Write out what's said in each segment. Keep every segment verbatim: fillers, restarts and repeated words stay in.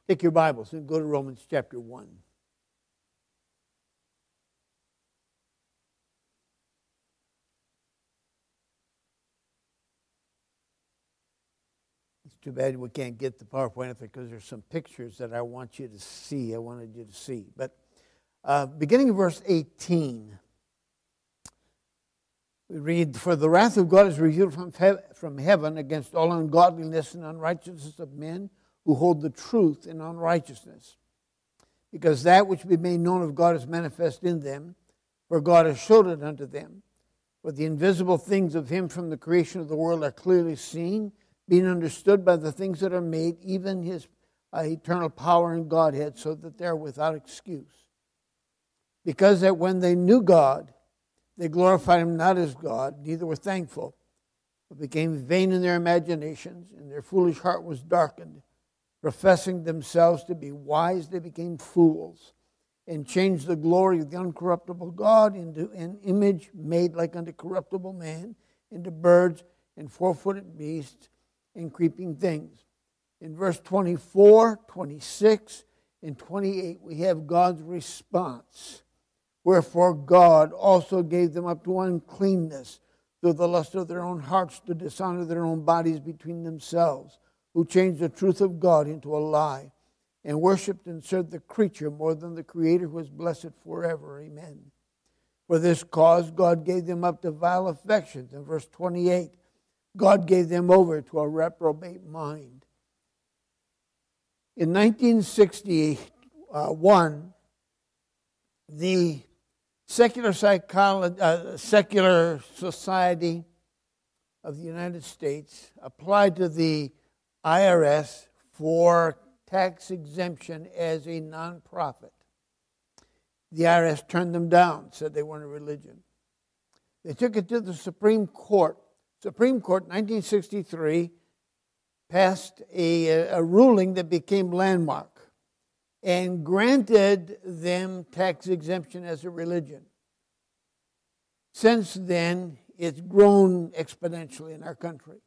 Take your Bibles and go to Romans chapter one. It's too bad we can't get the PowerPoint up there because there's some pictures that I want you to see. I wanted you to see. But uh, beginning of verse eighteen, we read, "For the wrath of God is revealed from, he- from heaven against all ungodliness and unrighteousness of men who hold the truth in unrighteousness. Because that which be made known of God is manifest in them, for God has showed it unto them. For the invisible things of him from the creation of the world are clearly seen, being understood by the things that are made, even his uh, eternal power and Godhead, so that they are without excuse. Because that when they knew God, they glorified him not as God, neither were thankful, but became vain in their imaginations, and their foolish heart was darkened. Professing themselves to be wise, they became fools, and changed the glory of the uncorruptible God into an image made like unto corruptible man, into birds and four-footed beasts and creeping things." In verse twenty-four, twenty-six, and twenty-eight, we have God's response. "Wherefore God also gave them up to uncleanness, through the lust of their own hearts, to dishonor their own bodies between themselves, who changed the truth of God into a lie, and worshipped and served the creature more than the Creator, who is blessed forever. Amen. For this cause God gave them up to vile affections." In verse twenty-eight, God gave them over to a reprobate mind. In nineteen sixty-one, the secular psychology, uh, secular society of the United States applied to the I R S for tax exemption as a nonprofit. The I R S turned them down, said they weren't a religion. They took it to the Supreme Court. Supreme Court, nineteen sixty-three, passed a, a ruling that became landmark and granted them tax exemption as a religion. Since then, it's grown exponentially in our country.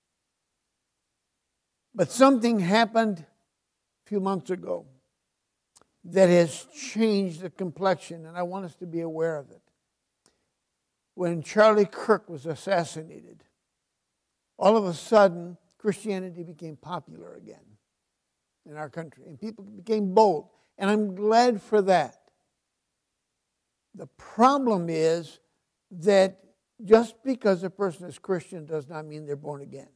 But something happened a few months ago that has changed the complexion, and I want us to be aware of it. When Charlie Kirk was assassinated, all of a sudden, Christianity became popular again in our country, and people became bold, and I'm glad for that. The problem is that just because a person is Christian does not mean they're born again.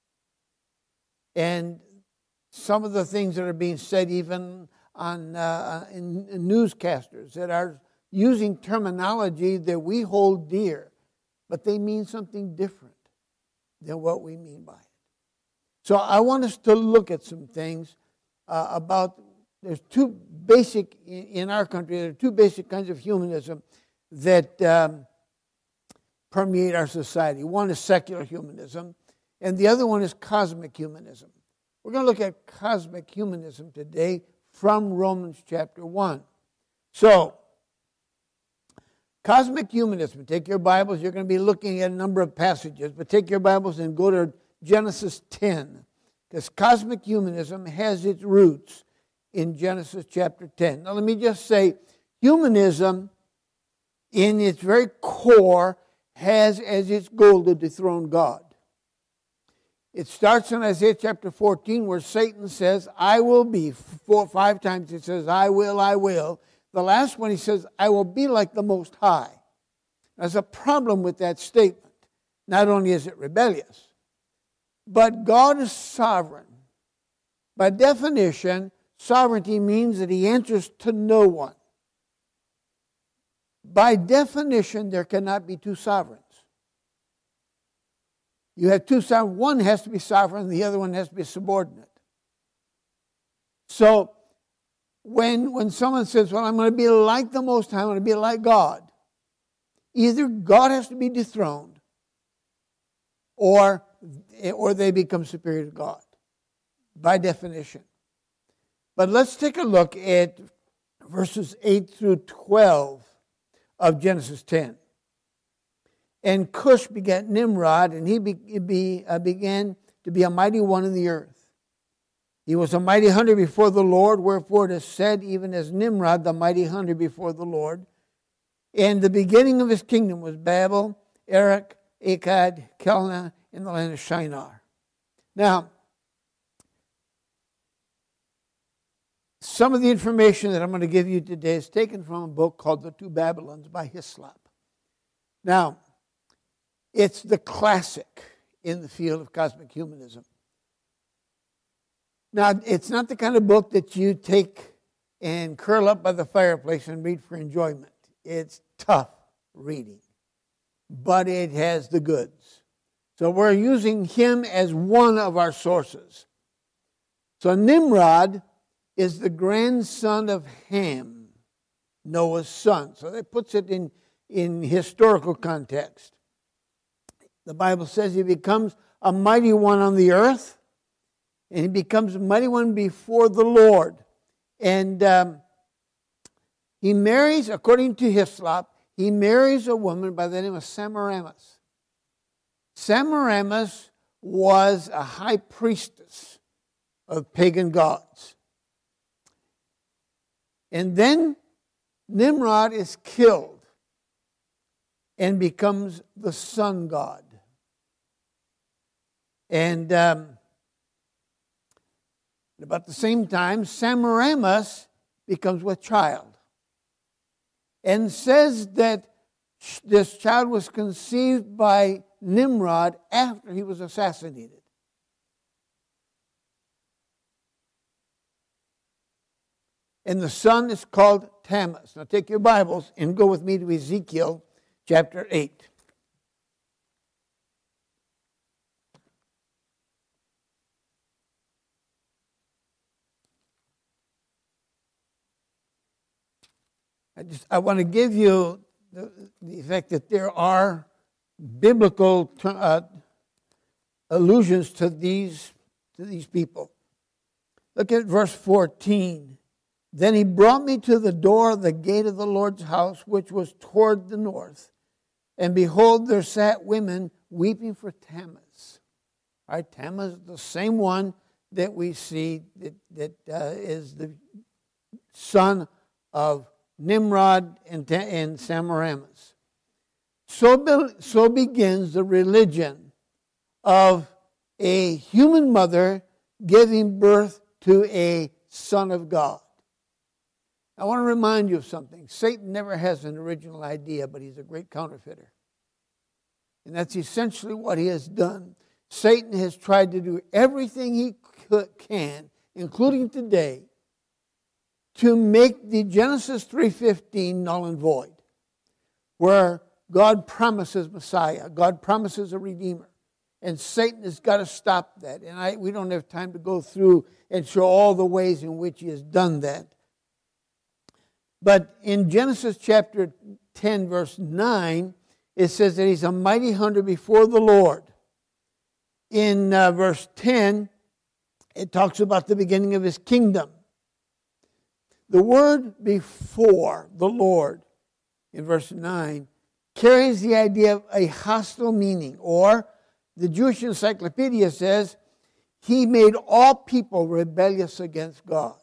And some of the things that are being said even on uh, in, in newscasters that are using terminology that we hold dear, but they mean something different than what we mean by it. So I want us to look at some things uh, about, there's two basic, in, in our country, there are two basic kinds of humanism that um, permeate our society. One is secular humanism, and the other one is cosmic humanism. We're going to look at cosmic humanism today from Romans chapter one. So, cosmic humanism, take your Bibles, you're going to be looking at a number of passages, but take your Bibles and go to Genesis ten, because cosmic humanism has its roots in Genesis chapter ten. Now let me just say, humanism in its very core has as its goal to dethrone God. It starts in Isaiah chapter fourteen where Satan says, I will be. Four, five times he says, I will, I will. The last one he says, I will be like the Most High. There's a problem with that statement. Not only is it rebellious, but God is sovereign. By definition, sovereignty means that he answers to no one. By definition, there cannot be two sovereigns. You have two sovereigns. One has to be sovereign, the other one has to be subordinate. So, when, when someone says, well, I'm going to be like the Most High, I'm going to be like God, either God has to be dethroned, or, or they become superior to God, by definition. But let's take a look at verses eight through twelve of Genesis ten. And Cush begat Nimrod, and he be, be, uh, began to be a mighty one in the earth. He was a mighty hunter before the Lord, wherefore it is said, even as Nimrod, the mighty hunter before the Lord. And the beginning of his kingdom was Babel, Erech, Akkad, Calneh, in the land of Shinar. Now, some of the information that I'm going to give you today is taken from a book called The Two Babylons by Hislop. Now, it's the classic in the field of cosmic humanism. Now, it's not the kind of book that you take and curl up by the fireplace and read for enjoyment. It's tough reading, but it has the goods. So we're using him as one of our sources. So Nimrod is the grandson of Ham, Noah's son. So that puts it in, in historical context. The Bible says he becomes a mighty one on the earth, and he becomes a mighty one before the Lord. And um, he marries, according to Hislop, he marries a woman by the name of Semiramis. Semiramis was a high priestess of pagan gods. And then Nimrod is killed and becomes the sun god. And um, at about the same time, Semiramis becomes with child. And says that this child was conceived by Nimrod after he was assassinated. And the son is called Tammuz. Now take your Bibles and go with me to Ezekiel chapter eight. I just I want to give you the, the fact that there are biblical uh, allusions to these to these people. Look at verse fourteen. Then he brought me to the door of the gate of the Lord's house, which was toward the north. And behold, there sat women weeping for Tammuz. All right, Tammuz, the same one that we see that, that uh, is the son of Nimrod and, and Semiramis. So, be, so begins the religion of a human mother giving birth to a son of God. I want to remind you of something. Satan never has an original idea, but he's a great counterfeiter. And that's essentially what he has done. Satan has tried to do everything he can, including today, to make the Genesis three fifteen null and void, where God promises Messiah, God promises a Redeemer. And Satan has got to stop that. And I, we don't have time to go through and show all the ways in which he has done that. But in Genesis chapter ten, verse nine, it says that he's a mighty hunter before the Lord. In uh, verse ten, it talks about the beginning of his kingdom. The word before the Lord in verse nine carries the idea of a hostile meaning, or the Jewish Encyclopedia says, he made all people rebellious against God.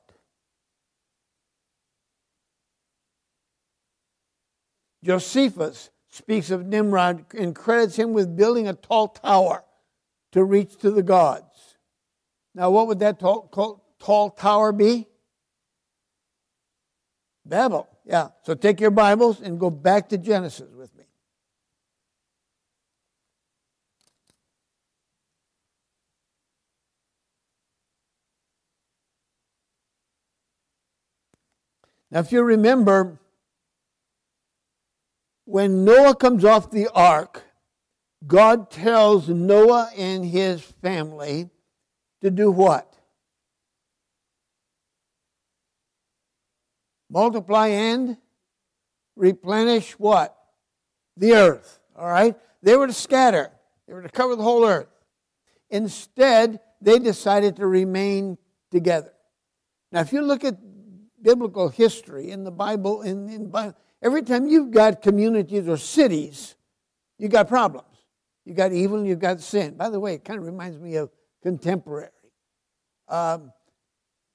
Josephus speaks of Nimrod and credits him with building a tall tower to reach to the gods. Now, what would that tall, tall tower be? Babel. Yeah. So take your Bibles and go back to Genesis with me. Now, if you remember, when Noah comes off the ark, God tells Noah and his family to do what? Multiply and replenish what? The earth. All right? They were to scatter. They were to cover the whole earth. Instead, they decided to remain together. Now, if you look at biblical history in the Bible, in, in Bible, every time you've got communities or cities, you've got problems. You've got evil and you've got sin. By the way, it kind of reminds me of contemporary. Um,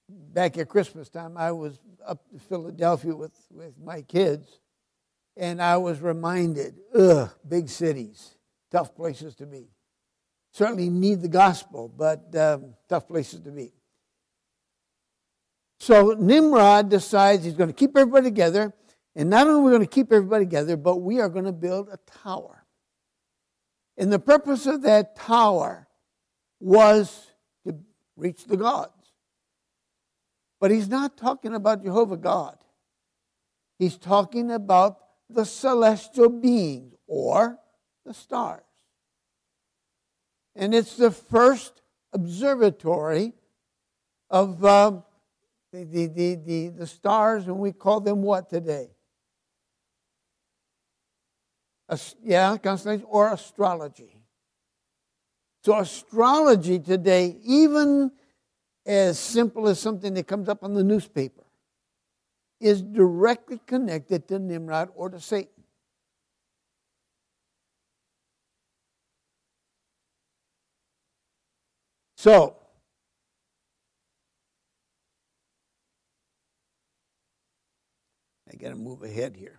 back at Christmas time, I was up to Philadelphia with, with my kids, and I was reminded, ugh, big cities, tough places to be. Certainly need the gospel, but um, tough places to be. So Nimrod decides he's going to keep everybody together, and not only are we going to keep everybody together, but we are going to build a tower. And the purpose of that tower was to reach the gods. But he's not talking about Jehovah God. He's talking about the celestial beings, or the stars. And it's the first observatory of um, the, the, the, the, the stars, and we call them what today? As, yeah, constellation or astrology. So astrology today, even as simple as something that comes up on the newspaper, is directly connected to Nimrod or to Satan. So, I got to move ahead here.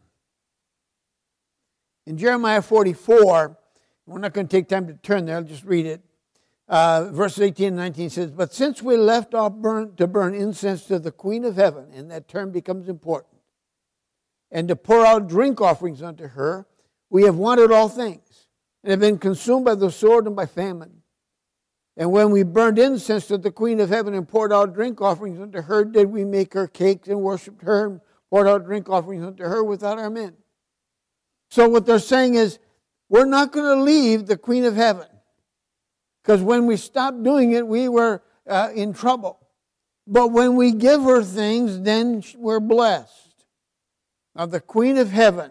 In Jeremiah forty-four, we're not going to take time to turn there, I'll just read it. Uh, verses eighteen and nineteen says, "But since we left off burn, to burn incense to the Queen of Heaven," and that term becomes important, "and to pour out drink offerings unto her, we have wanted all things, and have been consumed by the sword and by famine. And when we burned incense to the Queen of Heaven and poured out drink offerings unto her, did we make her cakes and worshipped her and poured out drink offerings unto her without our men." So what they're saying is, we're not going to leave the Queen of Heaven. Because when we stopped doing it, we were uh, in trouble. But when we give her things, then we're blessed. Now the Queen of Heaven.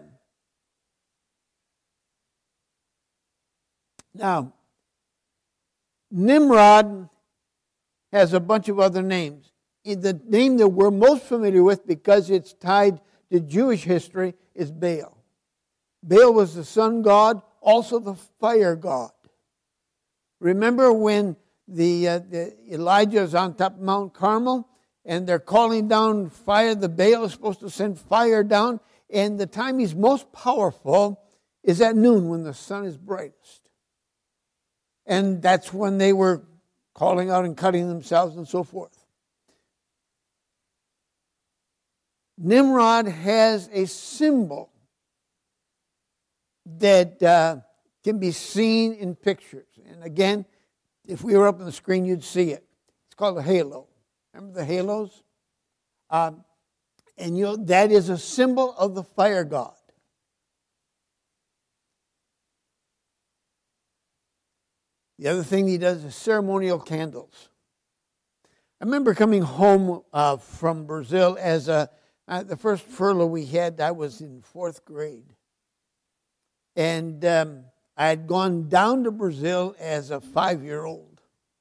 Now, Nimrod has a bunch of other names. The name that we're most familiar with, because it's tied to Jewish history, is Baal. Baal was the sun god, also the fire god. Remember when the, uh, the Elijah is on top of Mount Carmel, and they're calling down fire. The Baal is supposed to send fire down, and the time he's most powerful is at noon when the sun is brightest. And that's when they were calling out and cutting themselves and so forth. Nimrod has a symbol that uh, can be seen in pictures. And again, if we were up on the screen, you'd see it. It's called a halo. Remember the halos? Um, and you know, that is a symbol of the fire god. The other thing he does is ceremonial candles. I remember coming home uh, from Brazil as a, uh, the first furlough we had, I was in fourth grade. And um, I had gone down to Brazil as a five-year-old.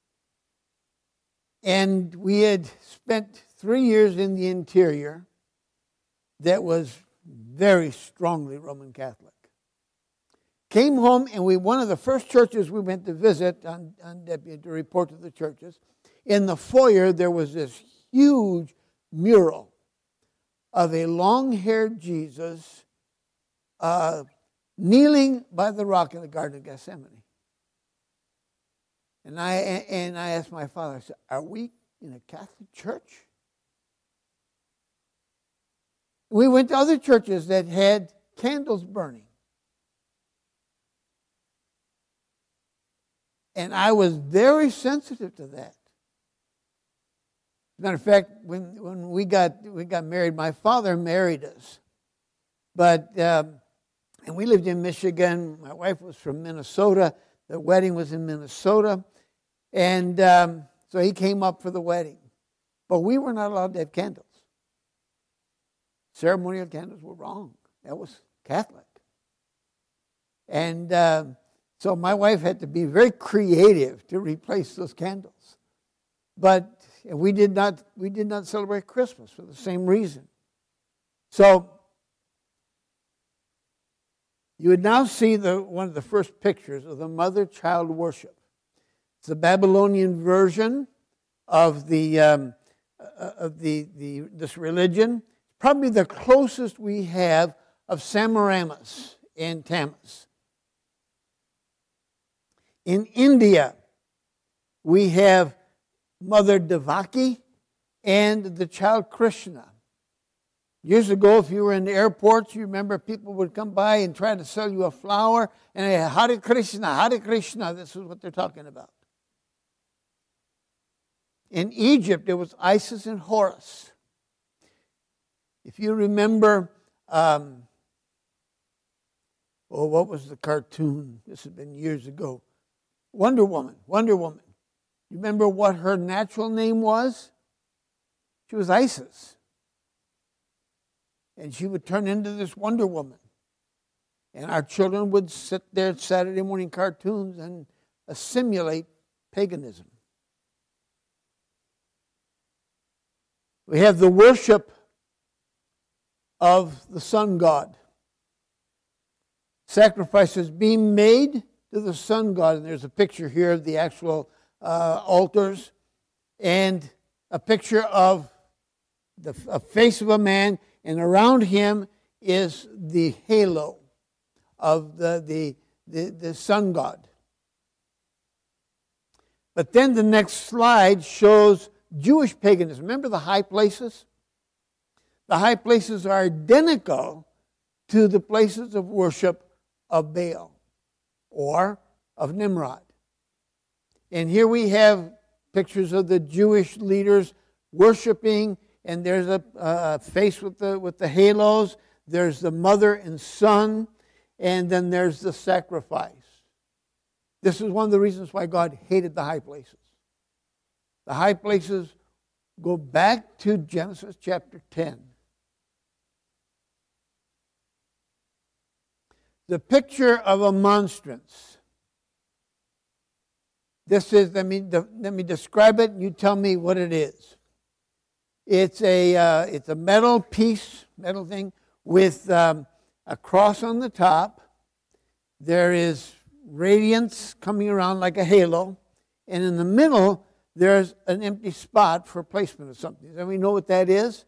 And we had spent three years in the interior that was very strongly Roman Catholic. Came home, and we one of the first churches we went to visit on, on deputy to report to the churches. In the foyer, there was this huge mural of a long-haired Jesus uh, kneeling by the rock in the Garden of Gethsemane. And I and I asked my father, I said, "Are we in a Catholic church?" We went to other churches that had candles burning. And I was very sensitive to that. As a matter of fact, when, when we got we got married, my father married us. But, um, and we lived in Michigan. My wife was from Minnesota. The wedding was in Minnesota. And um, so he came up for the wedding. But we were not allowed to have candles. Ceremonial candles were wrong. That was Catholic. And uh, so my wife had to be very creative to replace those candles. But we did not we did not celebrate Christmas for the same reason. So you would now see the one of the first pictures of the mother-child worship. It's the Babylonian version of the um, uh, of the, the this religion. Probably the closest we have of Semiramis and Tammuz. In India, we have Mother Devaki and the child Krishna. Years ago, if you were in the airports, you remember people would come by and try to sell you a flower, and they had Hare Krishna, Hare Krishna. This is what they're talking about. In Egypt, it was Isis and Horus. If you remember, um, oh, what was the cartoon? This has been years ago. Wonder Woman, Wonder Woman. You remember what her natural name was? She was Isis. And she would turn into this Wonder Woman. And our children would sit there at Saturday morning cartoons and assimilate paganism. We have the worship of the sun god. Sacrifices being made to the sun god. And there's a picture here of the actual uh, altars. And a picture of the a face of a man. And around him is the halo of the, the, the, the sun god. But then the next slide shows Jewish paganism. Remember the high places? The high places are identical to the places of worship of Baal or of Nimrod. And here we have pictures of the Jewish leaders worshiping. And there's a, a face with the with the halos. There's the mother and son. And then there's the sacrifice. This is one of the reasons why God hated the high places. The high places go back to Genesis chapter ten. The picture of a monstrance. This is, let me, let me describe it and you tell me what it is. It's a uh, it's a metal piece, metal thing, with um, a cross on the top. There is radiance coming around like a halo. And in the middle, there's an empty spot for placement of something. Does anybody know what that is?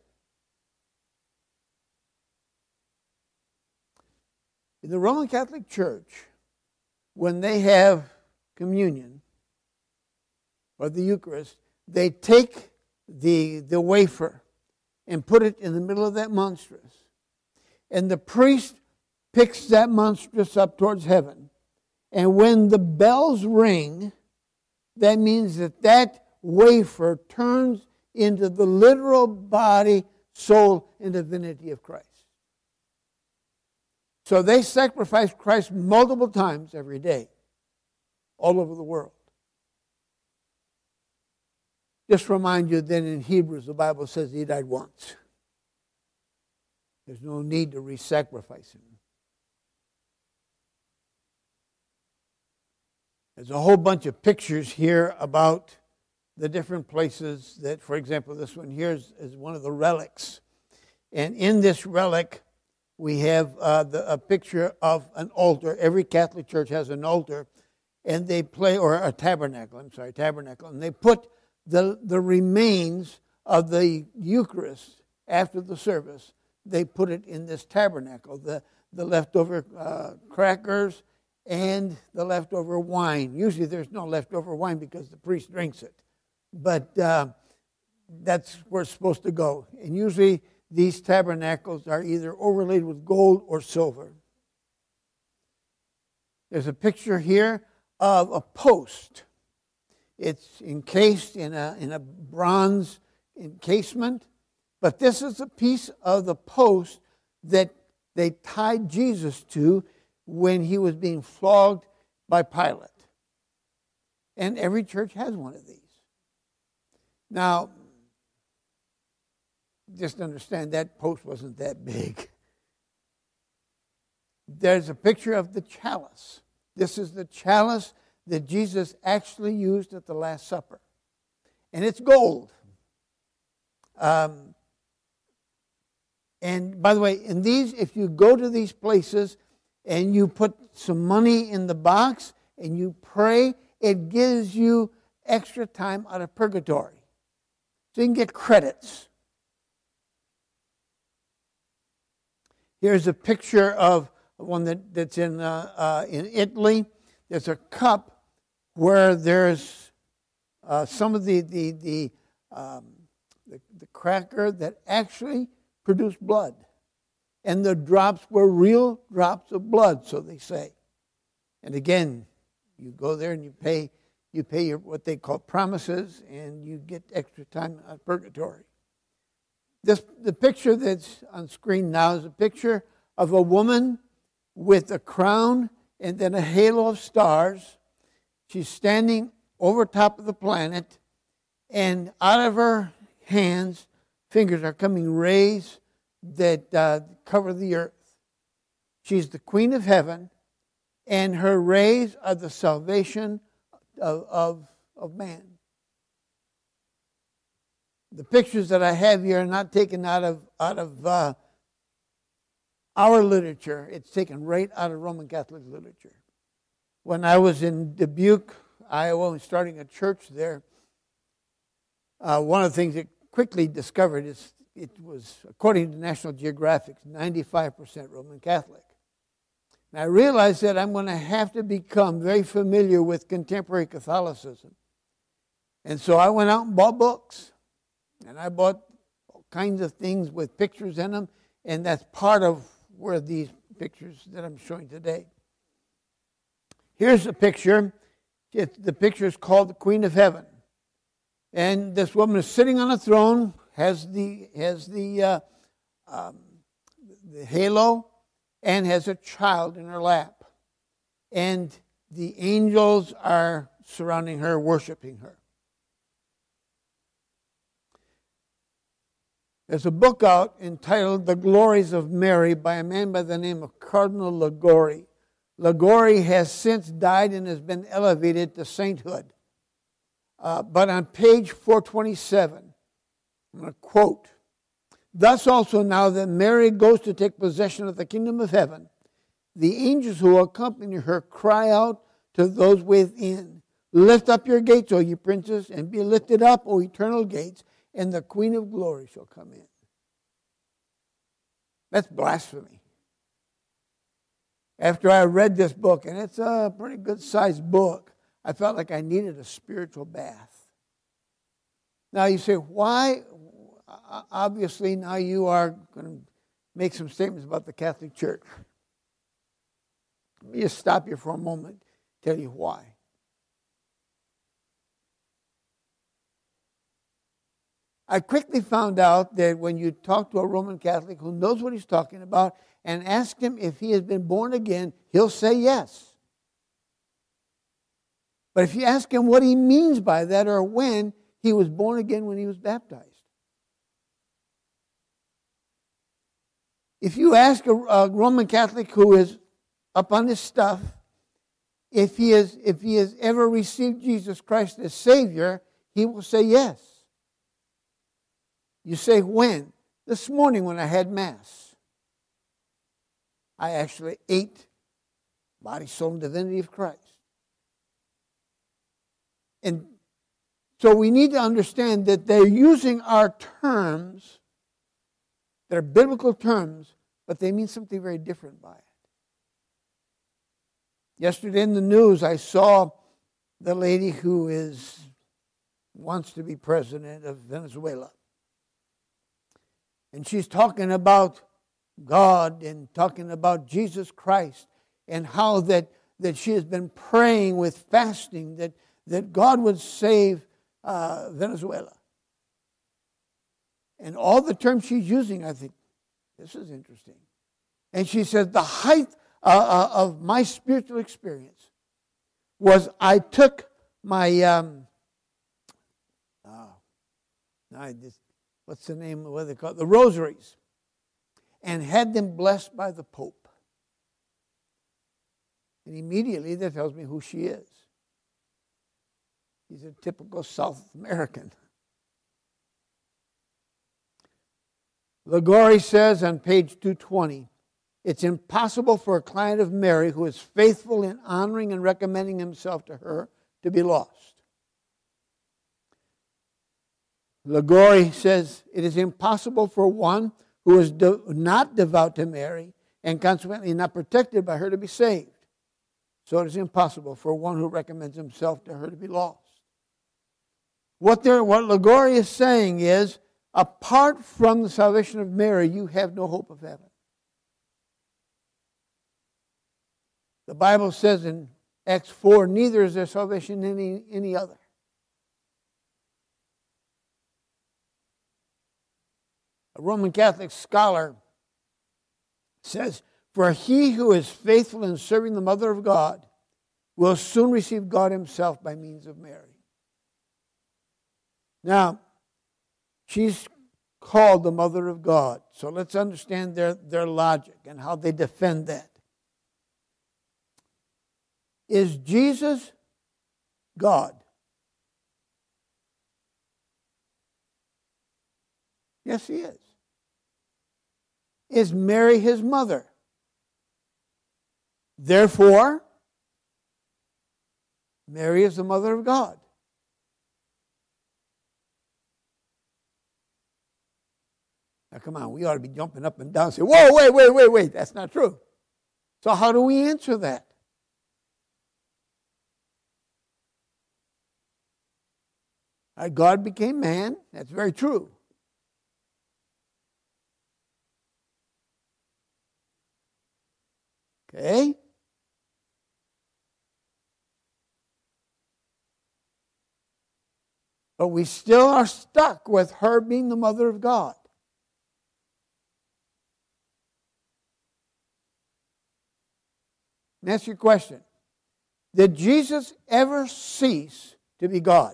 In the Roman Catholic Church, when they have communion or the Eucharist, they take the, the wafer and put it in the middle of that monstrance. And the priest picks that monstrance up towards heaven. And when the bells ring, that means that that wafer turns into the literal body, soul, and divinity of Christ. So they sacrifice Christ multiple times every day, all over the world. Just remind you that in Hebrews, the Bible says he died once. There's no need to re-sacrifice him. There's a whole bunch of pictures here about the different places that, for example, this one here is, is one of the relics. And in this relic, we have uh, the, a picture of an altar. Every Catholic church has an altar, and they play, or a tabernacle, I'm sorry, tabernacle, and they put the, the remains of the Eucharist after the service. They put it in this tabernacle, the, the leftover uh, crackers and the leftover wine. Usually there's no leftover wine because the priest drinks it. But uh, that's where it's supposed to go. And usually these tabernacles are either overlaid with gold or silver. There's a picture here of a post. It's encased in a, in a bronze encasement. But this is a piece of the post that they tied Jesus to when he was being flogged by Pilate. And every church has one of these. Now, just understand that post wasn't that big. There's a picture of the chalice. This is the chalice that Jesus actually used at the Last Supper. And it's gold. Um, and by the way, in these, if you go to these places and you put some money in the box and you pray, it gives you extra time out of purgatory. so you can get credits. Here's a picture of one that, that's in, uh, uh, in Italy. There's a cup where there's uh, some of the, the, the, um, the, the cracker that actually produced blood. And the drops were real drops of blood, so they say. And again, you go there and you pay you pay your what they call promises, and you get extra time on purgatory. This the picture that's on screen now is a picture of a woman with a crown and then a halo of stars. She's standing over top of the planet, and out of her hands, fingers are coming rays that uh, cover the earth. She's the Queen of Heaven, and her rays are the salvation of, of, of man. The pictures that I have here are not taken out of, out of uh, our literature. It's taken right out of Roman Catholic literature. When I was in Dubuque, Iowa, and starting a church there, uh, one of the things that quickly discovered is it was, according to National Geographic, ninety-five percent Roman Catholic. And I realized that I'm going to have to become very familiar with contemporary Catholicism. And so I went out and bought books. And I bought all kinds of things with pictures in them. And that's part of where these pictures that I'm showing today. Here's a picture. It, the picture is called the Queen of Heaven. And this woman is sitting on a throne, has the, has the, uh, um, the halo, and has a child in her lap. And the angels are surrounding her, worshiping her. There's a book out entitled The Glories of Mary by a man by the name of Cardinal Liguori. Liguori has since died and has been elevated to sainthood. Uh, but on page four twenty-seven, I'm going to quote, "Thus also now that Mary goes to take possession of the kingdom of heaven, the angels who accompany her cry out to those within, 'Lift up your gates, O ye princes, and be lifted up, O eternal gates, and the Queen of glory shall come in.'" That's blasphemy. After I read this book, and it's a pretty good-sized book, I felt like I needed a spiritual bath. Now you say, why? Obviously, now you are going to make some statements about the Catholic Church. Let me just stop here for a moment, tell you why. I quickly found out that when you talk to a Roman Catholic who knows what he's talking about and ask him if he has been born again, he'll say yes. But if you ask him what he means by that or when, he was born again when he was baptized. If you ask a, a Roman Catholic who is up on his stuff, if he, is, if he has ever received Jesus Christ as Savior, he will say yes. You say, when? This morning when I had Mass. I actually ate body, soul, and divinity of Christ. And so we need to understand that they're using our terms, they're biblical terms, but they mean something very different by it. Yesterday in the news, I saw the lady who is wants to be president of Venezuela. And she's talking about God and talking about Jesus Christ and how that, that she has been praying with fasting that, that God would save uh, Venezuela. And all the terms she's using, I think, this is interesting. And she says, the height uh, of my spiritual experience was I took my, um, oh, I just, what's the name of what they call it? The rosaries, and had them blessed by the Pope. And immediately that tells me who she is. She's a typical South American. Liguori says on page two twenty, it's impossible for a client of Mary who is faithful in honoring and recommending himself to her to be lost. Liguori says, it is impossible for one who is de- not devout to Mary and consequently not protected by her to be saved. So it is impossible for one who recommends himself to her to be lost. What, what Liguori is saying is, apart from the salvation of Mary, you have no hope of heaven. The Bible says in Acts four, neither is there salvation in any, any other. A Roman Catholic scholar says, for he who is faithful in serving the Mother of God will soon receive God himself by means of Mary. Now, she's called the Mother of God. So let's understand their, their logic and how they defend that. Is Jesus God? Yes, he is. Is Mary his mother? Therefore, Mary is the mother of God. Now, come on, we ought to be jumping up and down and say, whoa, wait, wait, wait, wait, that's not true. So how do we answer that? God became man, that's very true. Okay? But we still are stuck with her being the mother of God. And that's your question. Did Jesus ever cease to be God?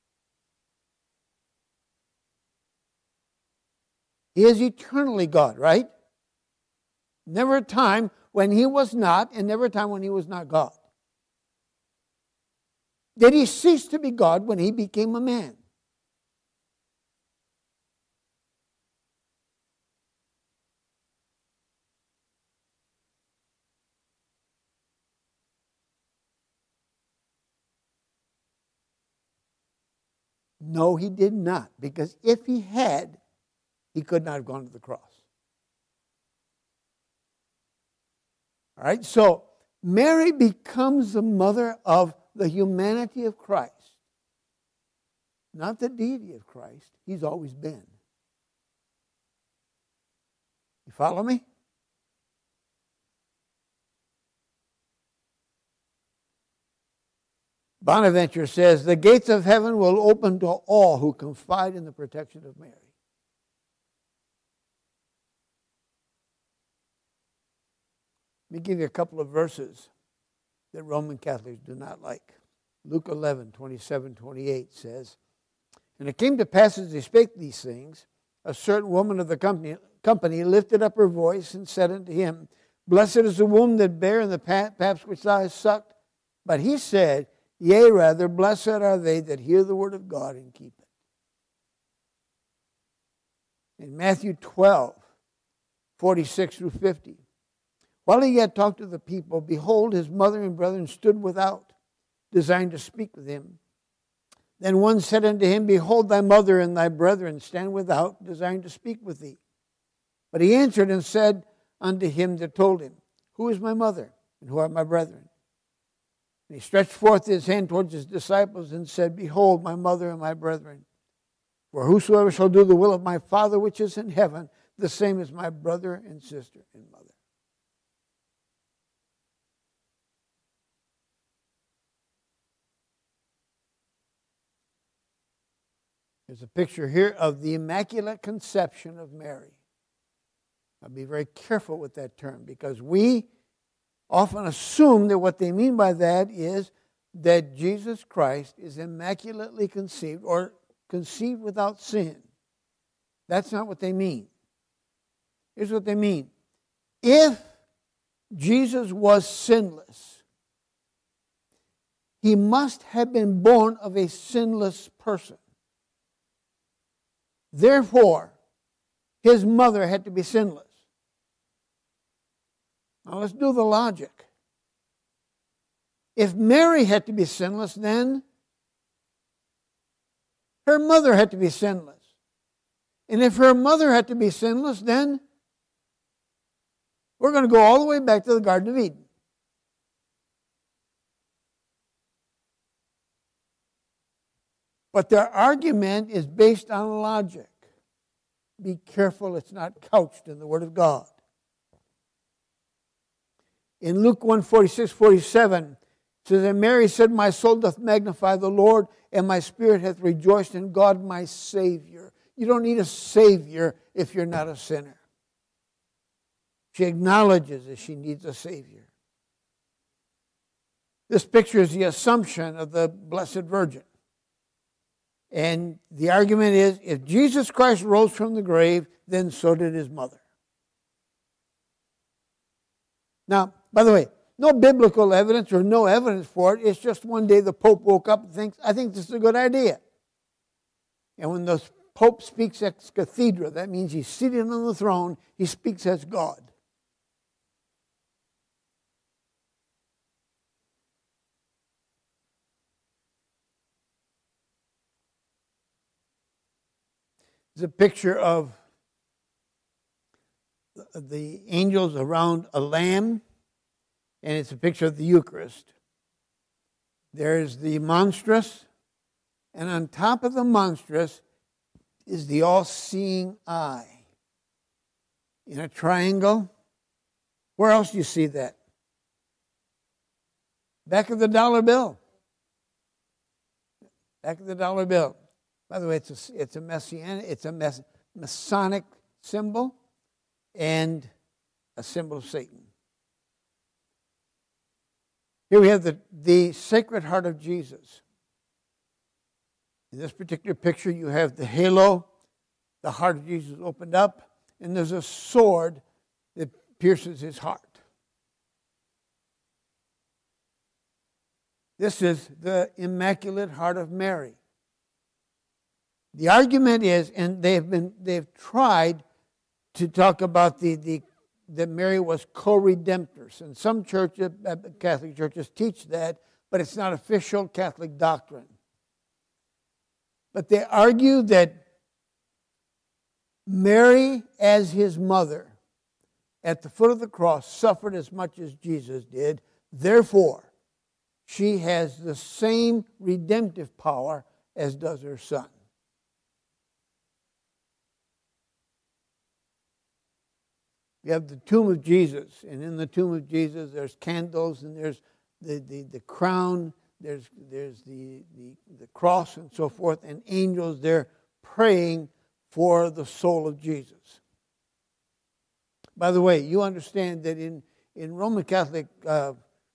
He is eternally God, right? Never a time when he was not, and never a time when he was not God. Did he cease to be God when he became a man? No, he did not, because if he had, he could not have gone to the cross. All right, so Mary becomes the mother of the humanity of Christ. Not the deity of Christ. He's always been. You follow me? Bonaventure says, the gates of heaven will open to all who confide in the protection of Mary. Let me give you a couple of verses that Roman Catholics do not like. Luke eleven, twenty-seven, twenty-eight says, and it came to pass as they spake these things, a certain woman of the company, company lifted up her voice and said unto him, blessed is the womb that bare and the paps which thou hast sucked. But he said, yea, rather, blessed are they that hear the word of God and keep it. In Matthew twelve, forty-six through fifty, while he yet talked to the people, behold, his mother and brethren stood without, desiring to speak with him. Then one said unto him, behold, thy mother and thy brethren stand without, desiring to speak with thee. But he answered and said unto him that told him, who is my mother, and who are my brethren? And he stretched forth his hand towards his disciples and said, behold, my mother and my brethren. For whosoever shall do the will of my Father which is in heaven, the same is my brother and sister and mother. There's a picture here of the Immaculate Conception of Mary. I'll be very careful with that term because we often assume that what they mean by that is that Jesus Christ is immaculately conceived or conceived without sin. That's not what they mean. Here's what they mean. If Jesus was sinless, he must have been born of a sinless person. Therefore, his mother had to be sinless. Now let's do the logic. If Mary had to be sinless, then her mother had to be sinless. And if her mother had to be sinless, then we're going to go all the way back to the Garden of Eden. But their argument is based on logic. Be careful it's not couched in the Word of God. In Luke one forty-six forty-seven, it says, and Mary said, my soul doth magnify the Lord, and my spirit hath rejoiced in God my Savior. You don't need a Savior if you're not a sinner. She acknowledges that she needs a Savior. This picture is the Assumption of the Blessed Virgin. And the argument is, if Jesus Christ rose from the grave, then so did his mother. Now, by the way, no biblical evidence or no evidence for it. It's just one day the Pope woke up and thinks, I think this is a good idea. And when the Pope speaks ex cathedra, that means he's seated on the throne, he speaks as God. It's a picture of the angels around a lamb, and it's a picture of the Eucharist. There's the monstrous, and on top of the monstrous is the all-seeing eye. In a triangle. Where else do you see that? Back of the dollar bill. Back of the dollar bill. By the way, it's a, it's a messianic, it's a mess, Masonic symbol and a symbol of Satan. Here we have the, the Sacred Heart of Jesus. In this particular picture, you have the halo, the heart of Jesus opened up, and there's a sword that pierces his heart. This is the Immaculate Heart of Mary. The argument is, and they've been they've tried to talk about the, the that Mary was co-redemptress. And some churches, Catholic churches, teach that, but it's not official Catholic doctrine. But they argue that Mary, as his mother, at the foot of the cross, suffered as much as Jesus did. Therefore, she has the same redemptive power as does her son. You have the tomb of Jesus, and in the tomb of Jesus there's candles, and there's the, the, the crown, there's, there's the, the, the cross and so forth, and angels there praying for the soul of Jesus. By the way, you understand that in, in Roman Catholic uh,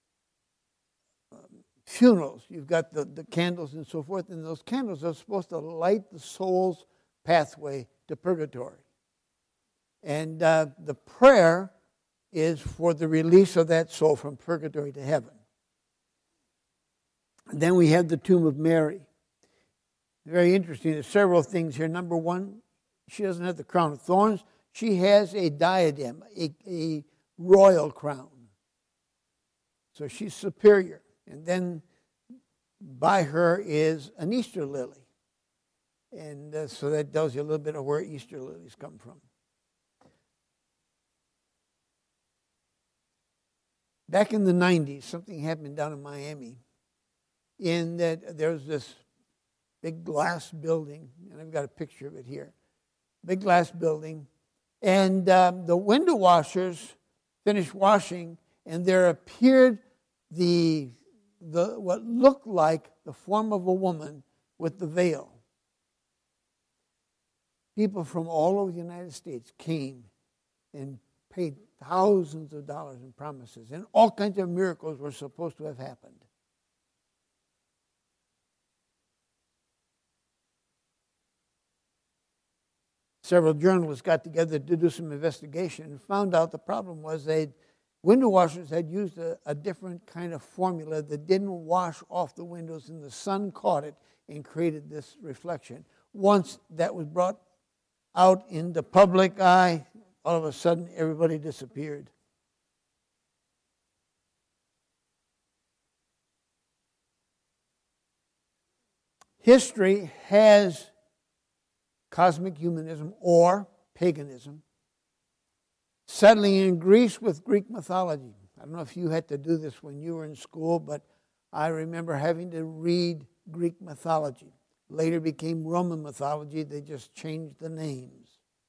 funerals, you've got the, the candles and so forth, and those candles are supposed to light the soul's pathway to purgatory. And uh, the prayer is for the release of that soul from purgatory to heaven. And then we have the tomb of Mary. Very interesting. There's several things here. Number one, she doesn't have the crown of thorns. She has a diadem, a, a royal crown. So she's superior. And then by her is an Easter lily. And uh, so that tells you a little bit of where Easter lilies come from. Back in the nineties, something happened down in Miami. In that there was this big glass building, and I've got a picture of it here. Big glass building, and um, the window washers finished washing, and there appeared the the what looked like the form of a woman with the veil. People from all over the United States came and paid thousands of dollars in promises, and all kinds of miracles were supposed to have happened. Several journalists got together to do some investigation and found out the problem was they window washers had used a, a different kind of formula that didn't wash off the windows, and the sun caught it and created this reflection. Once that was brought out in the public eye, all of a sudden, everybody disappeared. History has cosmic humanism, or paganism, settling in Greece with Greek mythology. I don't know if you had to do this when you were in school, but I remember having to read Greek mythology. Later became Roman mythology. They just changed the names.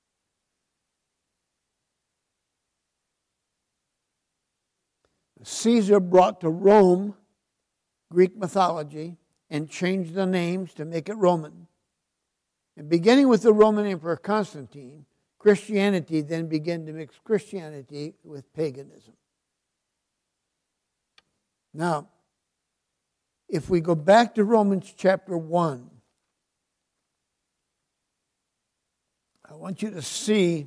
Caesar brought to Rome Greek mythology and changed the names to make it Roman. And beginning with the Roman Emperor Constantine, Christianity then began to mix Christianity with paganism. Now, if we go back to Romans chapter one, I want you to see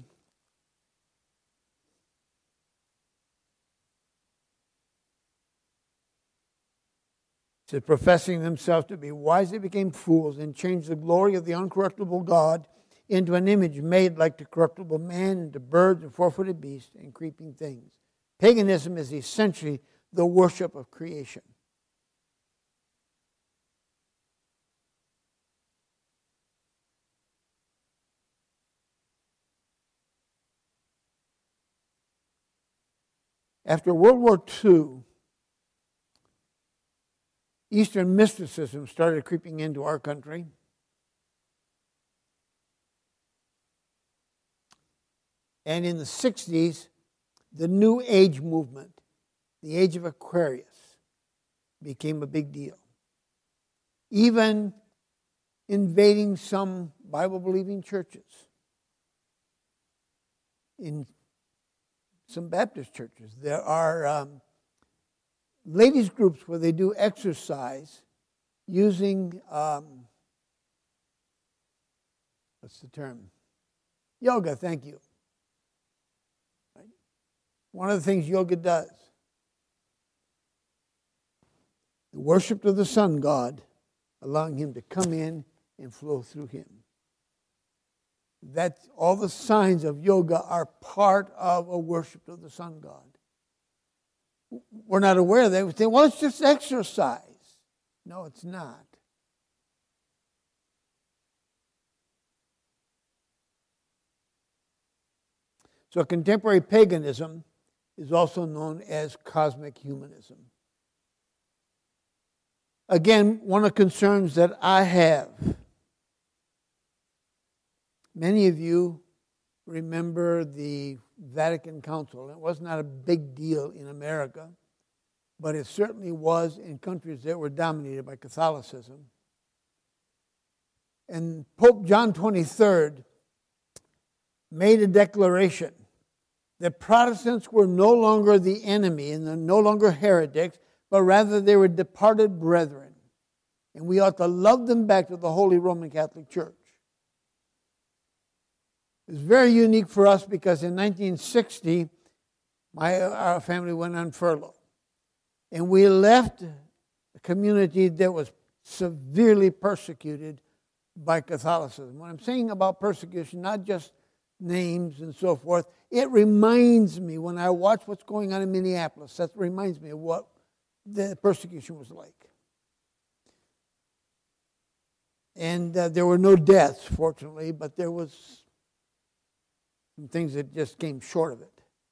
it says, professing themselves to be wise, they became fools and changed the glory of the uncorruptible God into an image made like the corruptible man, into birds and four-footed beasts and creeping things. Paganism is essentially the worship of creation. After World War Two, Eastern mysticism started creeping into our country. And in the sixties, the New Age movement, the Age of Aquarius, became a big deal. Even invading some Bible-believing churches. In some Baptist churches, there are um, ladies groups where they do exercise using, um, what's the term? Yoga, thank you. Right? One of the things yoga does, the worship of the sun god, allowing him to come in and flow through him. That's all the signs of yoga are part of a worship of the sun god. We're not aware of that. We think, well, it's just exercise. No, it's not. So contemporary paganism is also known as cosmic humanism. Again, one of the concerns that I have, many of you remember the Vatican Council. It was not a big deal in America, but it certainly was in countries that were dominated by Catholicism. And Pope John the twenty-third made a declaration that Protestants were no longer the enemy and they're no longer heretics, but rather they were departed brethren. And we ought to love them back to the Holy Roman Catholic Church. It was very unique for us because in nineteen sixty, my, our family went on furlough. And we left a community that was severely persecuted by Catholicism. When I'm saying about persecution, not just names and so forth, it reminds me when I watch what's going on in Minneapolis, that reminds me of what the persecution was like. And uh, there were no deaths, fortunately, but there was some things that just came short of it.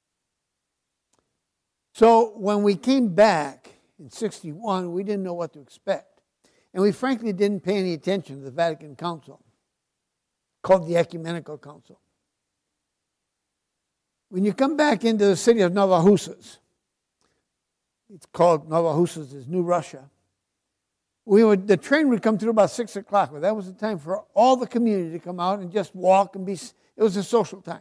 So when we came back in sixty-one, we didn't know what to expect. And we frankly didn't pay any attention to the Vatican Council, called the Ecumenical Council. When you come back into the city of Novahusas, it's called Novahusas is New Russia. We would, the train would come through about six o'clock. Well, that was the time for all the community to come out and just walk and be, it was a social time.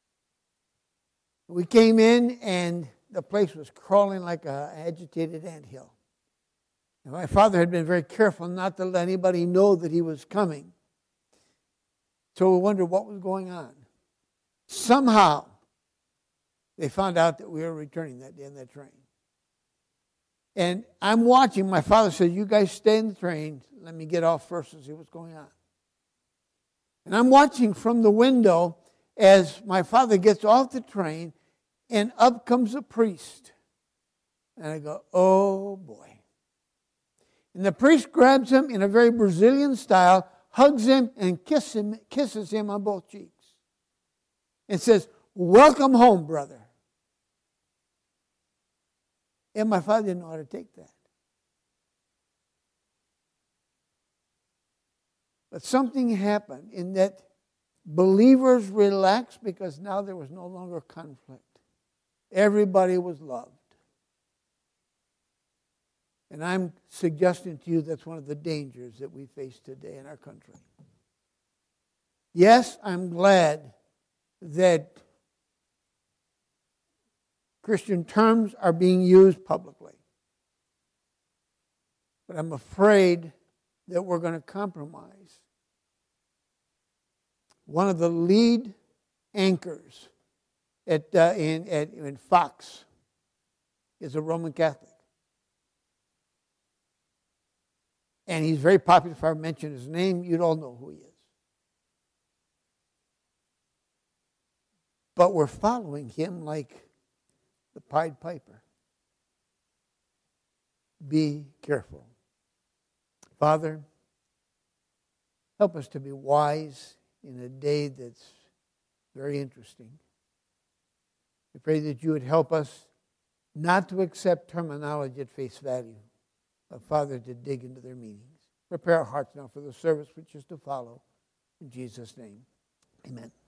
We came in and the place was crawling like an agitated anthill. And my father had been very careful not to let anybody know that he was coming. So we wondered what was going on. Somehow, they found out that we were returning that day in that train. And I'm watching. My father said, you guys stay in the train. Let me get off first and see what's going on. And I'm watching from the window as my father gets off the train and up comes a priest. And I go, oh boy. And the priest grabs him in a very Brazilian style, hugs him and kiss him, kisses him on both cheeks and says, welcome home, brother. And my father didn't know how to take that. But something happened in that believers relaxed because now there was no longer conflict. Everybody was loved. And I'm suggesting to you that's one of the dangers that we face today in our country. Yes, I'm glad that Christian terms are being used publicly. But I'm afraid that we're going to compromise. One of the lead anchors at, uh, in, at, in Fox is a Roman Catholic. And he's very popular. If I mention his name, you'd all know who he is. But we're following him like the Pied Piper. Be careful. Father, help us to be wise in a day that's very interesting. We pray that you would help us not to accept terminology at face value, but, Father, to dig into their meanings. Prepare our hearts now for the service which is to follow. In Jesus' name, amen.